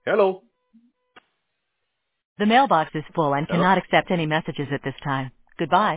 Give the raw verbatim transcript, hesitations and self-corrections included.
Hello. The mailbox is full and Hello. cannot accept any messages at this time. Goodbye.